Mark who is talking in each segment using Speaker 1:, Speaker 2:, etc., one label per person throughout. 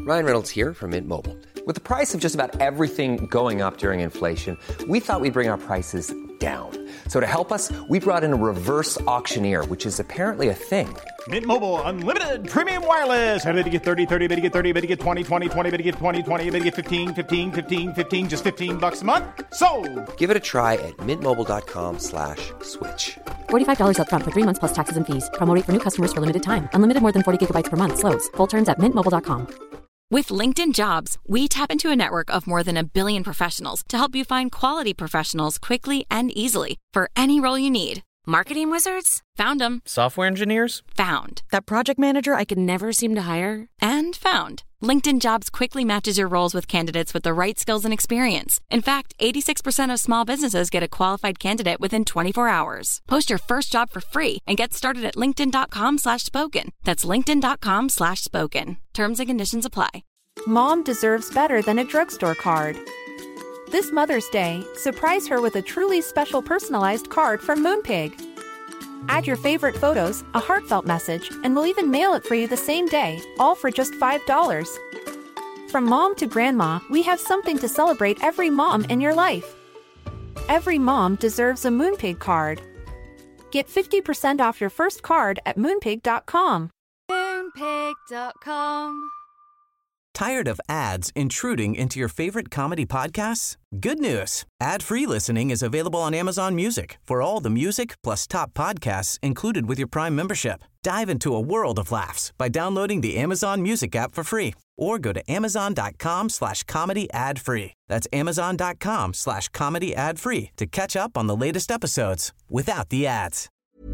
Speaker 1: Ryan Reynolds here from Mint Mobile. With the price of just about everything going up during inflation, we thought we'd bring our prices down. So to help us, we brought in a reverse auctioneer, which is apparently a thing.
Speaker 2: Mint Mobile Unlimited Premium Wireless. How to get 30, 30, bit to get 30, bit to get 20, 20, 20, bit to get 20, 20, bit to get 15, 15, 15, 15, just $15 a month? Sold!
Speaker 1: Give it a try at mintmobile.com/switch.
Speaker 3: $45 up front for 3 months plus taxes and fees. Promo rate for new customers for limited time. Unlimited more than 40 gigabytes per month. Slows full terms at mintmobile.com.
Speaker 4: With LinkedIn Jobs, we tap into a network of more than 1 billion professionals to help you find quality professionals quickly and easily for any role you need. Marketing wizards? Found them.
Speaker 5: Software engineers?
Speaker 4: Found. That project manager I could never seem to hire? And found. LinkedIn Jobs quickly matches your roles with candidates with the right skills and experience. In fact, 86% of small businesses get a qualified candidate within 24 hours. Post your first job for free and get started at linkedin.com/spoken. That's linkedin.com/spoken. Terms and conditions apply.
Speaker 6: Mom deserves better than a drugstore card. This Mother's Day, surprise her with a truly special personalized card from Moonpig. Add your favorite photos, a heartfelt message, and we'll even mail it for you the same day, all for just $5. From mom to grandma, we have something to celebrate every mom in your life. Every mom deserves a Moonpig card. Get 50% off your first card at moonpig.com.
Speaker 7: Moonpig.com.
Speaker 8: Tired of ads intruding into your favorite comedy podcasts? Good news. Ad-free listening is available on Amazon Music for all the music plus top podcasts included with your Prime membership. Dive into a world of laughs by downloading the Amazon Music app for free or go to amazon.com/comedy ad-free. That's amazon.com/comedy ad-free to catch up on the latest episodes without the ads.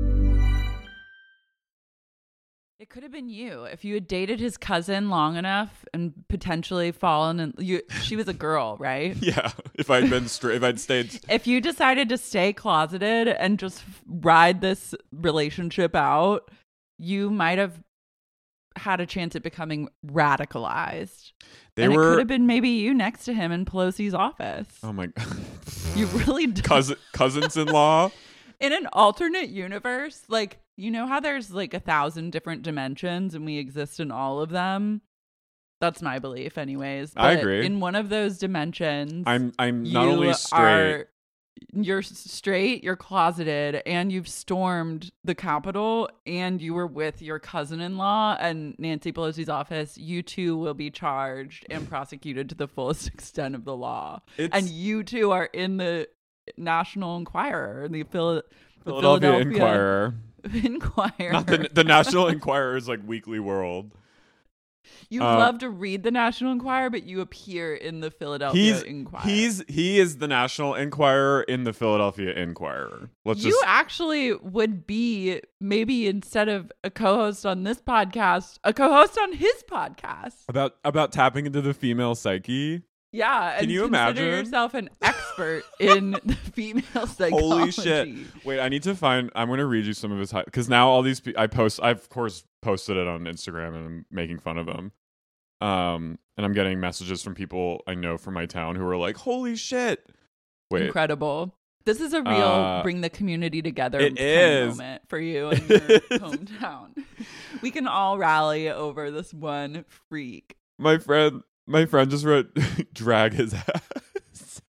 Speaker 9: It could have been you if you had dated his cousin long enough and potentially fallen. And she was a girl, right?
Speaker 10: Yeah. If I'd been straight, if I'd stayed.
Speaker 9: If you decided to stay closeted and just ride this relationship out, you might have had a chance at becoming radicalized. It could have been maybe you next to him in Pelosi's office.
Speaker 10: Oh my God.
Speaker 9: You really do.
Speaker 10: Cousins-in-law.
Speaker 9: In an alternate universe, like, you know how there's like 1,000 different dimensions and we exist in all of them? That's my belief anyways. But
Speaker 10: I agree.
Speaker 9: In one of those dimensions,
Speaker 10: I'm not only straight.
Speaker 9: You're straight, you're closeted, and you've stormed the Capitol, and you were with your cousin-in-law and Nancy Pelosi's office. You two will be charged and prosecuted to the fullest extent of the law. And you two are in the National Enquirer, the
Speaker 10: Philadelphia Inquirer.
Speaker 9: Not
Speaker 10: the National Enquirer is like Weekly World.
Speaker 9: You love to read the National Enquirer, but you appear in the Philadelphia Inquirer.
Speaker 10: He is the National Enquirer in the Philadelphia Inquirer.
Speaker 9: Actually would be, maybe instead of a co-host on this podcast, a co-host on his podcast
Speaker 10: about tapping into the female psyche.
Speaker 9: Yeah,
Speaker 10: can you
Speaker 9: consider
Speaker 10: imagine
Speaker 9: yourself an expert in the female psychology?
Speaker 10: Holy shit! Wait, I'm going to read you some of his because now all these I've of course posted it on Instagram and I'm making fun of him. And I'm getting messages from people I know from my town who are like, "Holy shit!" Wait,
Speaker 9: incredible! This is a real bring the community together moment for you in your hometown. We can all rally over this one freak.
Speaker 10: My friend just wrote, "Drag his ass."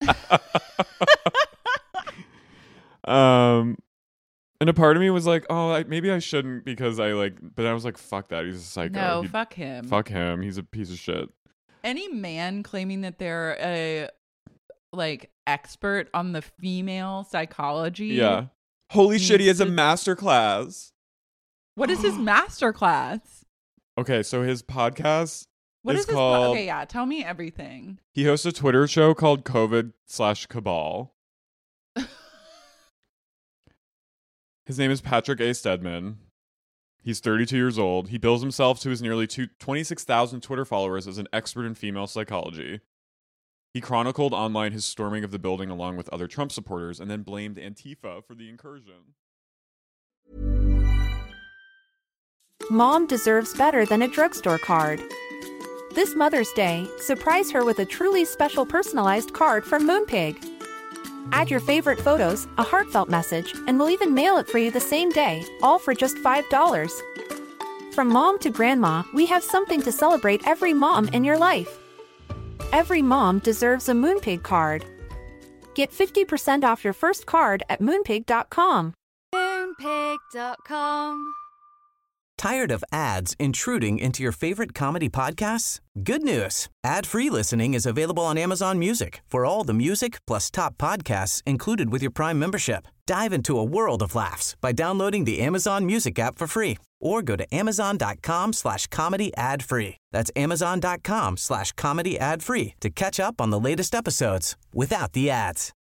Speaker 10: And a part of me was like, "Oh, maybe I shouldn't," because but I was like, "Fuck that, he's a psycho."
Speaker 9: No, fuck him.
Speaker 10: Fuck him. He's a piece of shit.
Speaker 9: Any man claiming that they're a expert on the female psychology.
Speaker 10: Yeah. Holy shit, he has a masterclass.
Speaker 9: What is his masterclass?
Speaker 10: Okay, so his podcast.
Speaker 9: What is called? Okay, yeah. Tell me everything.
Speaker 10: He hosts a Twitter show called COVID/Cabal. His name is Patrick A. Stedman. He's 32 years old. He bills himself to his nearly 26,000 Twitter followers as an expert in female psychology. He chronicled online his storming of the building along with other Trump supporters and then blamed Antifa for the incursion.
Speaker 6: Mom deserves better than a drugstore card. This Mother's Day, surprise her with a truly special personalized card from Moonpig. Add your favorite photos, a heartfelt message, and we'll even mail it for you the same day, all for just $5. From mom to grandma, we have something to celebrate every mom in your life. Every mom deserves a Moonpig card. Get 50% off your first card at moonpig.com.
Speaker 5: Moonpig.com.
Speaker 8: Tired of ads intruding into your favorite comedy podcasts? Good news. Ad-free listening is available on Amazon Music for all the music plus top podcasts included with your Prime membership. Dive into a world of laughs by downloading the Amazon Music app for free or go to amazon.com/comedy ad-free. That's amazon.com/comedy ad-free to catch up on the latest episodes without the ads.